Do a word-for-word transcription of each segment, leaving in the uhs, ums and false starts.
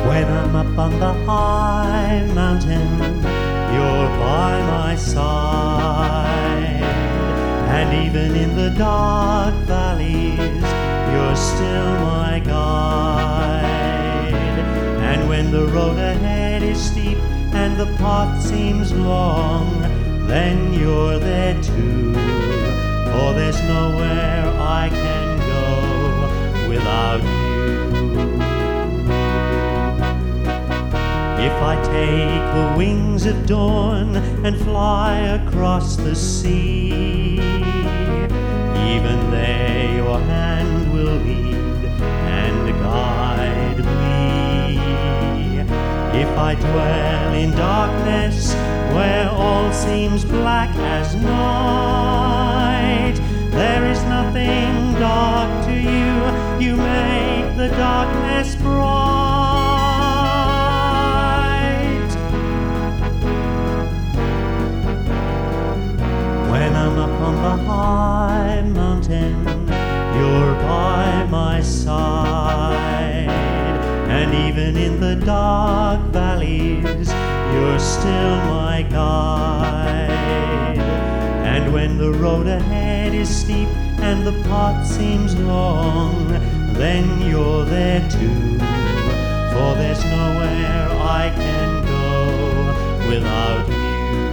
When I'm up on the high mountain, you're by my side. And even in the dark valleys, you're still my guide. And when the road ahead is steep and the path seems long, then you're there too, for there's nowhere I can go without you. If I take the wings of dawn and fly across the sea, even there your hand will lead and guide me. If I dwell in darkness where all seems black as night, there is nothing dark to you, you make the darkness bright. When I'm up on the high mountain, you're by my side. And even in the dark valleys, you're still my guide. And when the road ahead is steep and the path seems long, then you're there too, for there's nowhere I can go without you.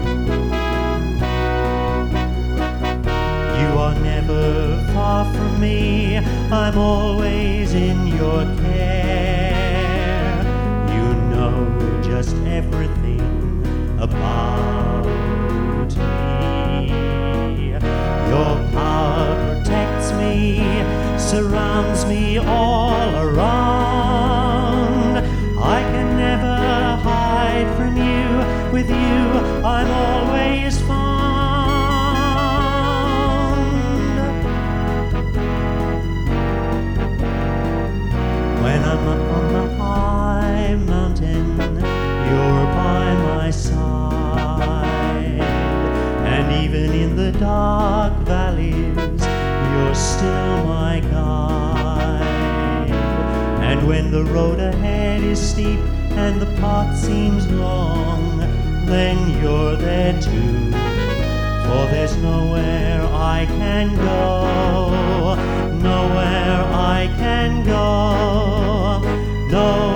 You are never far from me, I'm always in your care. You know just everything about me. Your power protects me, surrounds me all around. I can never hide from you, with you I'm always found. When I'm up on the high mountain, you're by my side. And even in the dark valleys, you're still my guide. And when the road ahead is steep and the path seems long, then you're there too, for there's nowhere I can go, nowhere I can go, no.